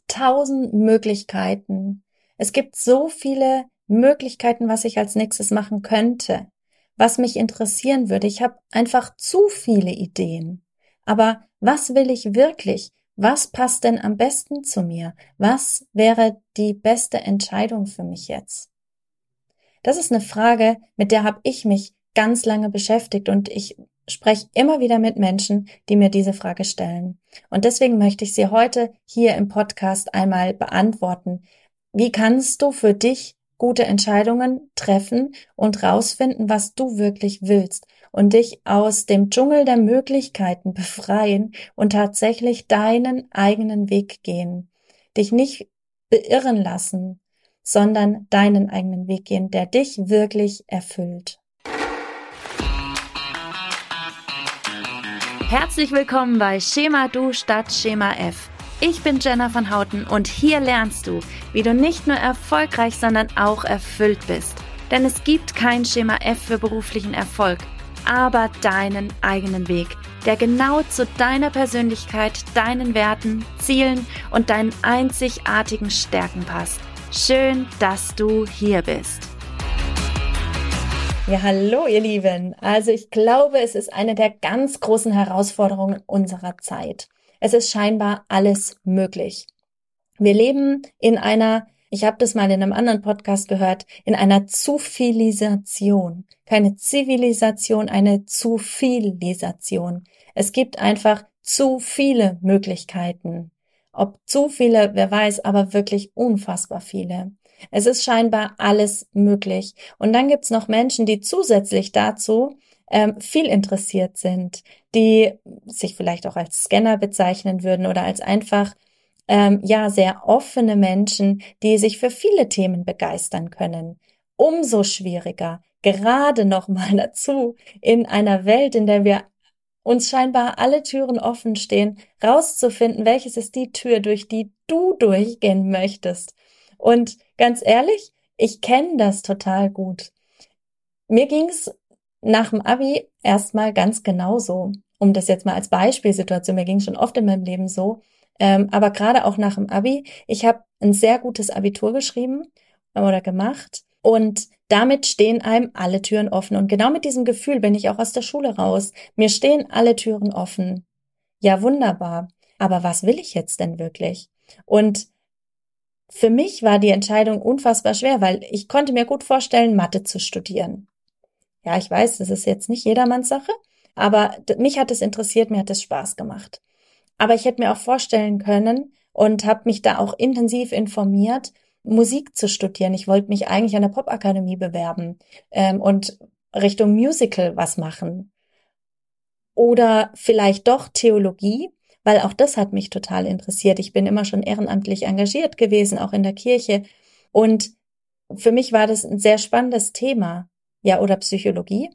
tausend Möglichkeiten. Es gibt so viele Möglichkeiten, was ich als nächstes machen könnte, was mich interessieren würde. Ich habe einfach zu viele Ideen. Aber was will ich wirklich? Was passt denn am besten zu mir? Was wäre die beste Entscheidung für mich jetzt? Das ist eine Frage, mit der habe ich mich ganz lange beschäftigt und ich spreche immer wieder mit Menschen, die mir diese Frage stellen. Und deswegen möchte ich sie heute hier im Podcast einmal beantworten. Wie kannst du für dich gute Entscheidungen treffen und rausfinden, was du wirklich willst und dich aus dem Dschungel der Möglichkeiten befreien und tatsächlich deinen eigenen Weg gehen? Dich nicht beirren lassen, sondern deinen eigenen Weg gehen, der dich wirklich erfüllt. Herzlich willkommen bei Schema Du statt Schema F. Ich bin Jenna von Houten und hier lernst du, wie du nicht nur erfolgreich, sondern auch erfüllt bist. Denn es gibt kein Schema F für beruflichen Erfolg, aber deinen eigenen Weg, der genau zu deiner Persönlichkeit, deinen Werten, Zielen und deinen einzigartigen Stärken passt. Schön, dass du hier bist. Ja, hallo ihr Lieben. Also ich glaube, es ist eine der ganz großen Herausforderungen unserer Zeit. Es ist scheinbar alles möglich. Wir leben in einer, ich habe das mal in einem anderen Podcast gehört, in einer Zuvilisation. Keine Zivilisation, eine Zuvilisation. Es gibt einfach zu viele Möglichkeiten. Ob zu viele, wer weiß, aber wirklich unfassbar viele. Es ist scheinbar alles möglich. Und dann gibt's noch Menschen, die zusätzlich dazu viel interessiert sind, die sich vielleicht auch als Scanner bezeichnen würden oder als einfach sehr offene Menschen, die sich für viele Themen begeistern können. Umso schwieriger, gerade noch mal dazu, in einer Welt, in der wir uns scheinbar alle Türen offen stehen, rauszufinden, welches ist die Tür, durch die du durchgehen möchtest. Und ganz ehrlich, ich kenne das total gut. Mir ging's nach dem Abi erstmal ganz genauso, um das jetzt mal als Beispielsituation, mir ging schon oft in meinem Leben so, aber gerade auch nach dem Abi, ich habe ein sehr gutes Abitur geschrieben oder gemacht und damit stehen einem alle Türen offen. Und genau mit diesem Gefühl bin ich auch aus der Schule raus. Mir stehen alle Türen offen. Ja, wunderbar. Aber was will ich jetzt denn wirklich? Und für mich war die Entscheidung unfassbar schwer, weil ich konnte mir gut vorstellen, Mathe zu studieren. Ja, ich weiß, das ist jetzt nicht jedermanns Sache, aber mich hat es interessiert, mir hat es Spaß gemacht. Aber ich hätte mir auch vorstellen können und habe mich da auch intensiv informiert, Musik zu studieren. Ich wollte mich eigentlich an der Popakademie bewerben und Richtung Musical was machen. Oder vielleicht doch Theologie, weil auch das hat mich total interessiert. Ich bin immer schon ehrenamtlich engagiert gewesen, auch in der Kirche. Und für mich war das ein sehr spannendes Thema. Ja, oder Psychologie?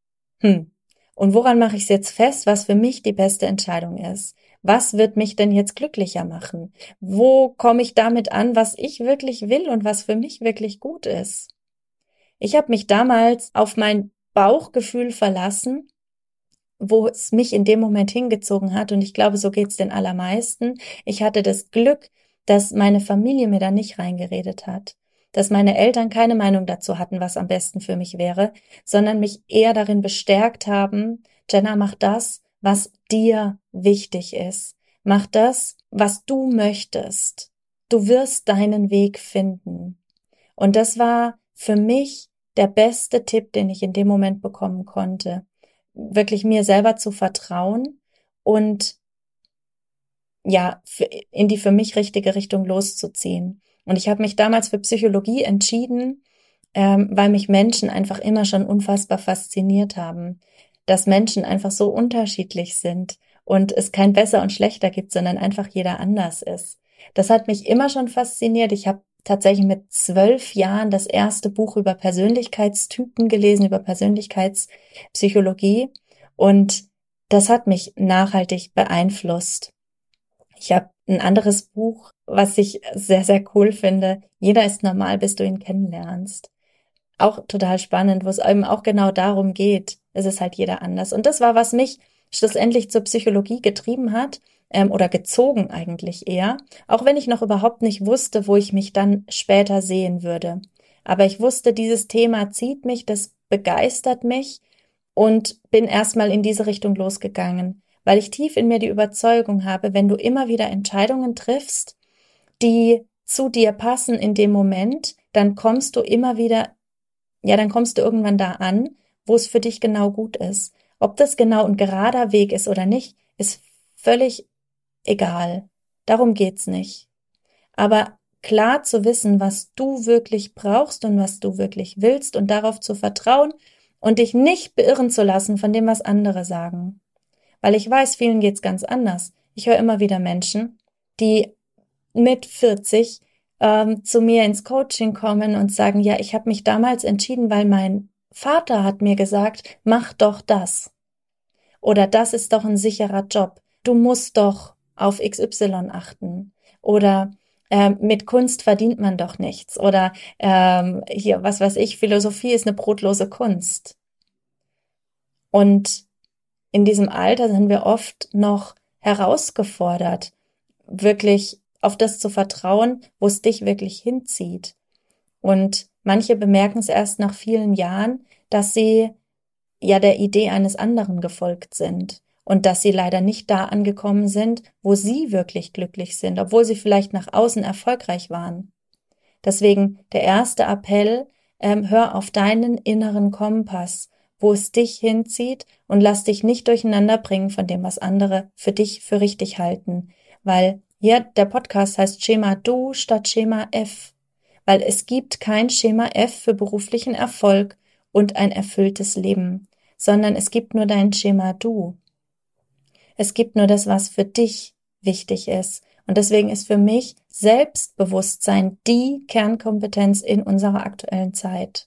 Und woran mache ich es jetzt fest, was für mich die beste Entscheidung ist? Was wird mich denn jetzt glücklicher machen? Wo komme ich damit an, was ich wirklich will und was für mich wirklich gut ist? Ich habe mich damals auf mein Bauchgefühl verlassen, wo es mich in dem Moment hingezogen hat. Und ich glaube, so geht's den allermeisten. Ich hatte das Glück, dass meine Familie mir da nicht reingeredet hat, dass meine Eltern keine Meinung dazu hatten, was am besten für mich wäre, sondern mich eher darin bestärkt haben, Jenna, mach das, was dir wichtig ist. Mach das, was du möchtest. Du wirst deinen Weg finden. Und das war für mich der beste Tipp, den ich in dem Moment bekommen konnte. Wirklich mir selber zu vertrauen und ja, in die für mich richtige Richtung loszuziehen. Und ich habe mich damals für Psychologie entschieden, weil mich Menschen einfach immer schon unfassbar fasziniert haben, dass Menschen einfach so unterschiedlich sind und es kein besser und schlechter gibt, sondern einfach jeder anders ist. Das hat mich immer schon fasziniert. Ich habe tatsächlich mit 12 Jahren das erste Buch über Persönlichkeitstypen gelesen, über Persönlichkeitspsychologie, und das hat mich nachhaltig beeinflusst. Ich habe ein anderes Buch, was ich sehr, sehr cool finde. Jeder ist normal, bis du ihn kennenlernst. Auch total spannend, wo es eben auch genau darum geht. Es ist halt jeder anders. Und das war, was mich schlussendlich zur Psychologie getrieben hat, oder gezogen eigentlich eher, auch wenn ich noch überhaupt nicht wusste, wo ich mich dann später sehen würde. Aber ich wusste, dieses Thema zieht mich, das begeistert mich und bin erstmal in diese Richtung losgegangen, weil ich tief in mir die Überzeugung habe, wenn du immer wieder Entscheidungen triffst, die zu dir passen in dem Moment, dann kommst du immer wieder, ja, dann kommst du irgendwann da an, wo es für dich genau gut ist. Ob das genau ein gerader Weg ist oder nicht, ist völlig egal. Darum geht's nicht. Aber klar zu wissen, was du wirklich brauchst und was du wirklich willst und darauf zu vertrauen und dich nicht beirren zu lassen von dem, was andere sagen. Weil ich weiß, vielen geht's ganz anders. Ich höre immer wieder Menschen, die mit 40 zu mir ins Coaching kommen und sagen, ja, ich habe mich damals entschieden, weil mein Vater hat mir gesagt, mach doch das. Oder das ist doch ein sicherer Job. Du musst doch auf XY achten. Oder mit Kunst verdient man doch nichts. Oder hier, was weiß ich, Philosophie ist eine brotlose Kunst. Und in diesem Alter sind wir oft noch herausgefordert, wirklich auf das zu vertrauen, wo es dich wirklich hinzieht. Und manche bemerken es erst nach vielen Jahren, dass sie ja der Idee eines anderen gefolgt sind und dass sie leider nicht da angekommen sind, wo sie wirklich glücklich sind, obwohl sie vielleicht nach außen erfolgreich waren. Deswegen der erste Appell, hör auf deinen inneren Kompass, wo es dich hinzieht und lass dich nicht durcheinander bringen von dem, was andere für dich für richtig halten. Weil hier der Podcast heißt Schema Du statt Schema F. Weil es gibt kein Schema F für beruflichen Erfolg und ein erfülltes Leben, sondern es gibt nur dein Schema Du. Es gibt nur das, was für dich wichtig ist. Und deswegen ist für mich Selbstbewusstsein die Kernkompetenz in unserer aktuellen Zeit.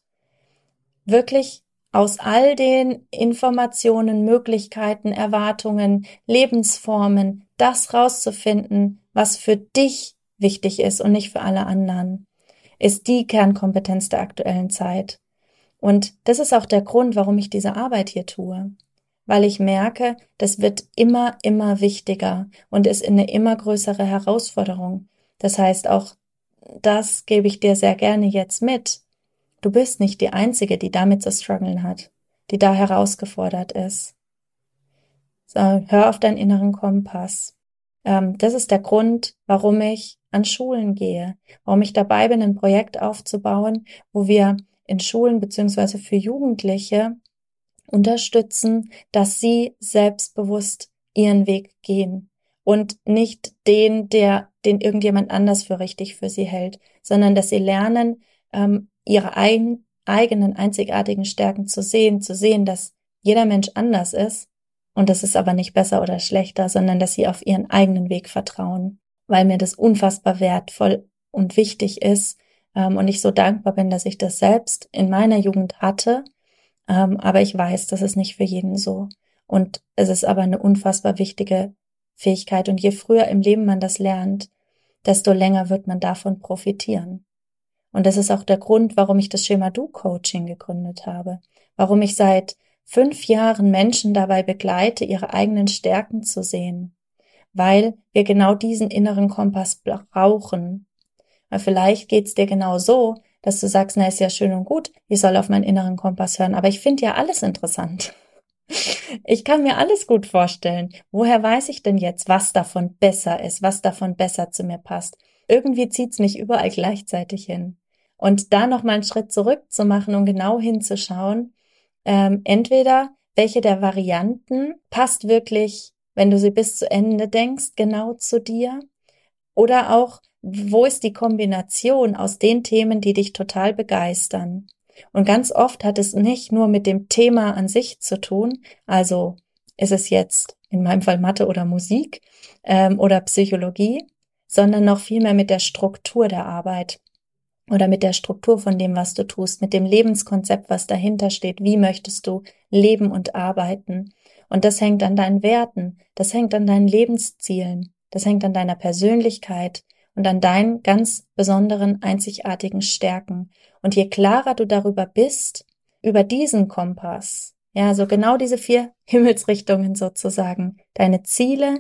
Wirklich aus all den Informationen, Möglichkeiten, Erwartungen, Lebensformen, das rauszufinden, was für dich wichtig ist und nicht für alle anderen, ist die Kernkompetenz der aktuellen Zeit. Und das ist auch der Grund, warum ich diese Arbeit hier tue. Weil ich merke, das wird immer, immer wichtiger und ist eine immer größere Herausforderung. Das heißt, auch das gebe ich dir sehr gerne jetzt mit. Du bist nicht die Einzige, die damit zu strugglen hat, die da herausgefordert ist. So, hör auf deinen inneren Kompass. Das ist der Grund, warum ich an Schulen gehe, warum ich dabei bin, ein Projekt aufzubauen, wo wir in Schulen beziehungsweise für Jugendliche unterstützen, dass sie selbstbewusst ihren Weg gehen und nicht den irgendjemand anders für richtig für sie hält, sondern dass sie lernen, ihre eigenen einzigartigen Stärken zu sehen, dass jeder Mensch anders ist und das ist aber nicht besser oder schlechter, sondern dass sie auf ihren eigenen Weg vertrauen, weil mir das unfassbar wertvoll und wichtig ist und ich so dankbar bin, dass ich das selbst in meiner Jugend hatte. Aber ich weiß, das ist nicht für jeden so. Und es ist aber eine unfassbar wichtige Fähigkeit. Und je früher im Leben man das lernt, desto länger wird man davon profitieren. Und das ist auch der Grund, warum ich das Schema Du Coaching gegründet habe. Warum ich seit 5 Jahren Menschen dabei begleite, ihre eigenen Stärken zu sehen. Weil wir genau diesen inneren Kompass brauchen. Weil vielleicht geht's dir genau so, dass du sagst, na, ist ja schön und gut, ich soll auf meinen inneren Kompass hören, aber ich finde ja alles interessant. Ich kann mir alles gut vorstellen. Woher weiß ich denn jetzt, was davon besser ist, was davon besser zu mir passt? Irgendwie zieht's mich überall gleichzeitig hin. Und da nochmal einen Schritt zurück zu machen und genau hinzuschauen, entweder welche der Varianten passt wirklich, wenn du sie bis zu Ende denkst, genau zu dir, oder auch, wo ist die Kombination aus den Themen, die dich total begeistern? Und ganz oft hat es nicht nur mit dem Thema an sich zu tun, also ist es jetzt in meinem Fall Mathe oder Musik oder Psychologie, sondern noch viel mehr mit der Struktur der Arbeit oder mit der Struktur von dem, was du tust, mit dem Lebenskonzept, was dahinter steht. Wie möchtest du leben und arbeiten? Und das hängt an deinen Werten, das hängt an deinen Lebenszielen, das hängt an deiner Persönlichkeit und an deinen ganz besonderen, einzigartigen Stärken. Und je klarer du darüber bist, über diesen Kompass, ja, so genau diese 4 Himmelsrichtungen sozusagen, deine Ziele,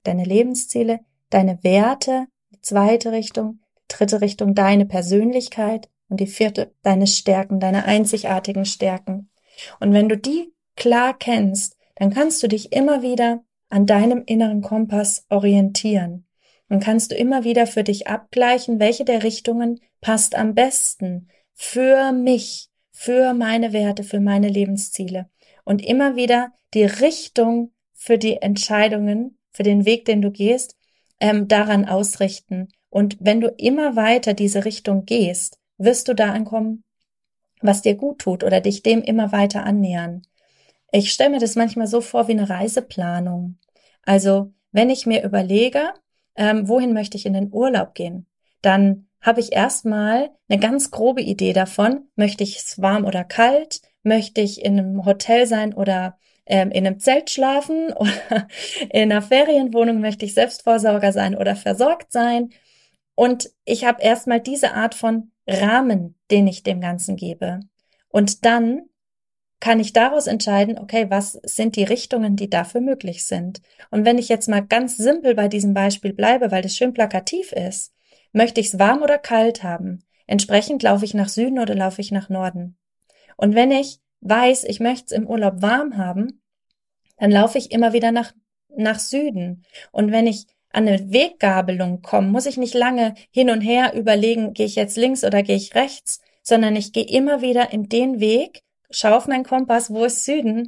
deine Lebensziele, deine Werte, die zweite Richtung, die dritte Richtung, deine Persönlichkeit und die vierte, deine Stärken, deine einzigartigen Stärken. Und wenn du die klar kennst, dann kannst du dich immer wieder an deinem inneren Kompass orientieren. Dann kannst du immer wieder für dich abgleichen, welche der Richtungen passt am besten für mich, für meine Werte, für meine Lebensziele. Und immer wieder die Richtung für die Entscheidungen, für den Weg, den du gehst, daran ausrichten. Und wenn du immer weiter diese Richtung gehst, wirst du da ankommen, was dir gut tut oder dich dem immer weiter annähern. Ich stelle mir das manchmal so vor wie eine Reiseplanung. Also wenn ich mir überlege, wohin möchte ich in den Urlaub gehen, dann habe ich erstmal eine ganz grobe Idee davon, möchte ich es warm oder kalt, möchte ich in einem Hotel sein oder in einem Zelt schlafen oder in einer Ferienwohnung, möchte ich Selbstversorger sein oder versorgt sein. Und ich habe erstmal diese Art von Rahmen, den ich dem Ganzen gebe. Und dann kann ich daraus entscheiden, okay, was sind die Richtungen, die dafür möglich sind. Und wenn ich jetzt mal ganz simpel bei diesem Beispiel bleibe, weil das schön plakativ ist, möchte ich es warm oder kalt haben? Entsprechend laufe ich nach Süden oder laufe ich nach Norden? Und wenn ich weiß, ich möchte es im Urlaub warm haben, dann laufe ich immer wieder nach Süden. Und wenn ich an eine Weggabelung komme, muss ich nicht lange hin und her überlegen, gehe ich jetzt links oder gehe ich rechts, sondern ich gehe immer wieder in den Weg, schaue auf meinen Kompass, wo ist Süden,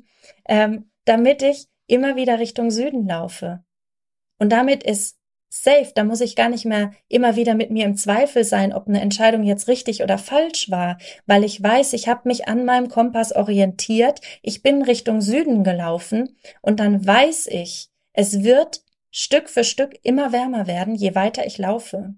damit ich immer wieder Richtung Süden laufe. Und damit ist safe, da muss ich gar nicht mehr immer wieder mit mir im Zweifel sein, ob eine Entscheidung jetzt richtig oder falsch war, weil ich weiß, ich habe mich an meinem Kompass orientiert, ich bin Richtung Süden gelaufen und dann weiß ich, es wird Stück für Stück immer wärmer werden, je weiter ich laufe.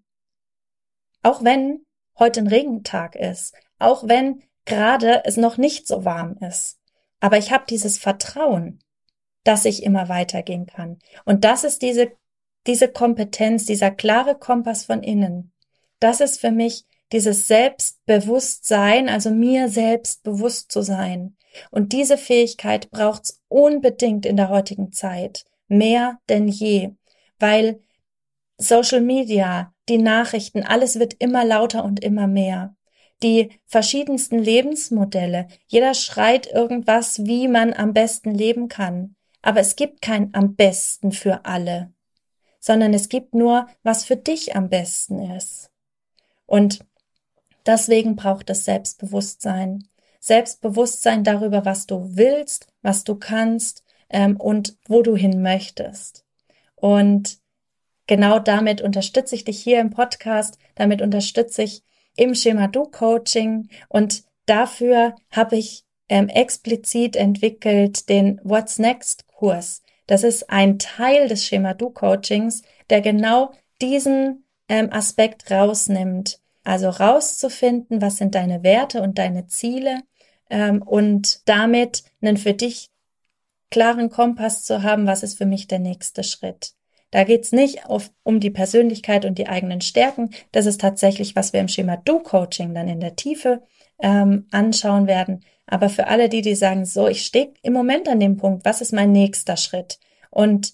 Auch wenn heute ein Regentag ist, auch wenn gerade es noch nicht so warm ist. Aber ich habe dieses Vertrauen, dass ich immer weitergehen kann. Und das ist diese Kompetenz, dieser klare Kompass von innen. Das ist für mich dieses Selbstbewusstsein, also mir selbst bewusst zu sein. Und diese Fähigkeit braucht's unbedingt in der heutigen Zeit. Mehr denn je. Weil Social Media, die Nachrichten, alles wird immer lauter und immer mehr. Die verschiedensten Lebensmodelle. Jeder schreit irgendwas, wie man am besten leben kann. Aber es gibt kein am besten für alle, sondern es gibt nur, was für dich am besten ist. Und deswegen braucht es Selbstbewusstsein. Selbstbewusstsein darüber, was du willst, was du kannst und wo du hin möchtest. Und genau damit unterstütze ich dich hier im Podcast, damit unterstütze ich im Schema-Du-Coaching und dafür habe ich explizit entwickelt den What's Next-Kurs. Das ist ein Teil des Schema-Du-Coachings, der genau diesen Aspekt rausnimmt. Also rauszufinden, was sind deine Werte und deine Ziele und damit einen für dich klaren Kompass zu haben, was ist für mich der nächste Schritt. Da geht's nicht um die Persönlichkeit und die eigenen Stärken. Das ist tatsächlich, was wir im Schema-Du-Coaching dann in der Tiefe anschauen werden. Aber für alle die sagen, so, ich stehe im Moment an dem Punkt, was ist mein nächster Schritt? Und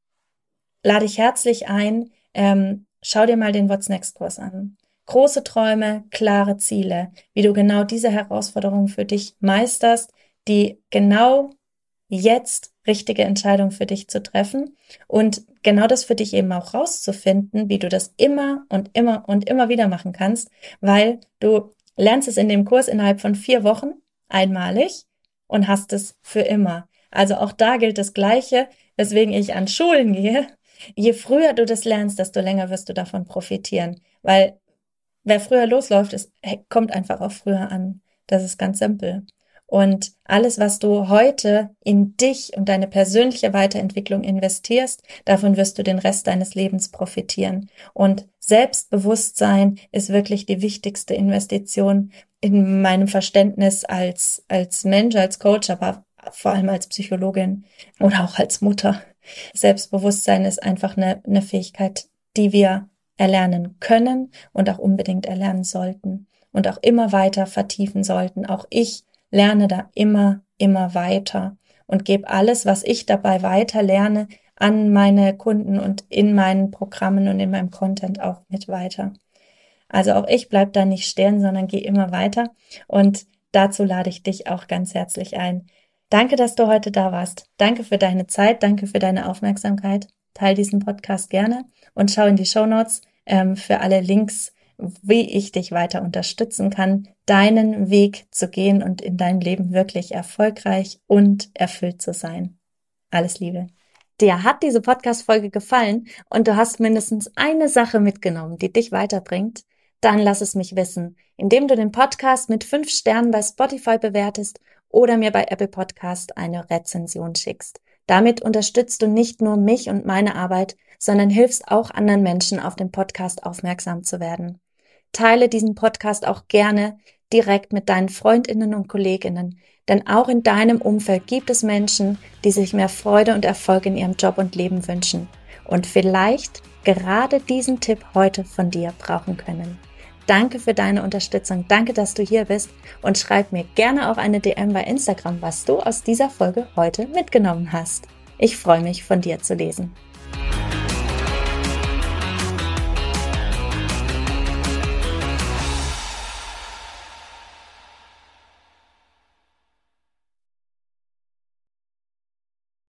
lade ich herzlich ein, schau dir mal den What's Next Kurs an. Große Träume, klare Ziele, wie du genau diese Herausforderung für dich meisterst, die genau jetzt richtige Entscheidung für dich zu treffen und genau das für dich eben auch rauszufinden, wie du das immer und immer und immer wieder machen kannst, weil du lernst es in dem Kurs innerhalb von 4 Wochen einmalig und hast es für immer. Also auch da gilt das Gleiche, weswegen ich an Schulen gehe. Je früher du das lernst, desto länger wirst du davon profitieren, weil wer früher losläuft, kommt einfach auch früher an. Das ist ganz simpel. Und alles, was du heute in dich und deine persönliche Weiterentwicklung investierst, davon wirst du den Rest deines Lebens profitieren. Und Selbstbewusstsein ist wirklich die wichtigste Investition in meinem Verständnis als Mensch, als Coach, aber vor allem als Psychologin oder auch als Mutter. Selbstbewusstsein ist einfach eine Fähigkeit, die wir erlernen können und auch unbedingt erlernen sollten und auch immer weiter vertiefen sollten. Auch ich lerne da immer weiter und gebe alles, was ich dabei weiter lerne, an meine Kunden und in meinen Programmen und in meinem Content auch mit weiter. Also auch ich bleib da nicht stehen, sondern gehe immer weiter und dazu lade ich dich auch ganz herzlich ein. Danke, dass du heute da warst. Danke für deine Zeit, danke für deine Aufmerksamkeit. Teil diesen Podcast gerne und schau in die Shownotes für alle Links, wie ich dich weiter unterstützen kann, deinen Weg zu gehen und in deinem Leben wirklich erfolgreich und erfüllt zu sein. Alles Liebe. Dir hat diese Podcast-Folge gefallen und du hast mindestens eine Sache mitgenommen, die dich weiterbringt, dann lass es mich wissen, indem du den Podcast mit 5 Sternen bei Spotify bewertest oder mir bei Apple Podcast eine Rezension schickst. Damit unterstützt du nicht nur mich und meine Arbeit, sondern hilfst auch anderen Menschen, auf den Podcast aufmerksam zu werden. Teile diesen Podcast auch gerne direkt mit deinen Freundinnen und Kolleginnen, denn auch in deinem Umfeld gibt es Menschen, die sich mehr Freude und Erfolg in ihrem Job und Leben wünschen und vielleicht gerade diesen Tipp heute von dir brauchen können. Danke für deine Unterstützung, danke, dass du hier bist und schreib mir gerne auch eine DM bei Instagram, was du aus dieser Folge heute mitgenommen hast. Ich freue mich, von dir zu lesen.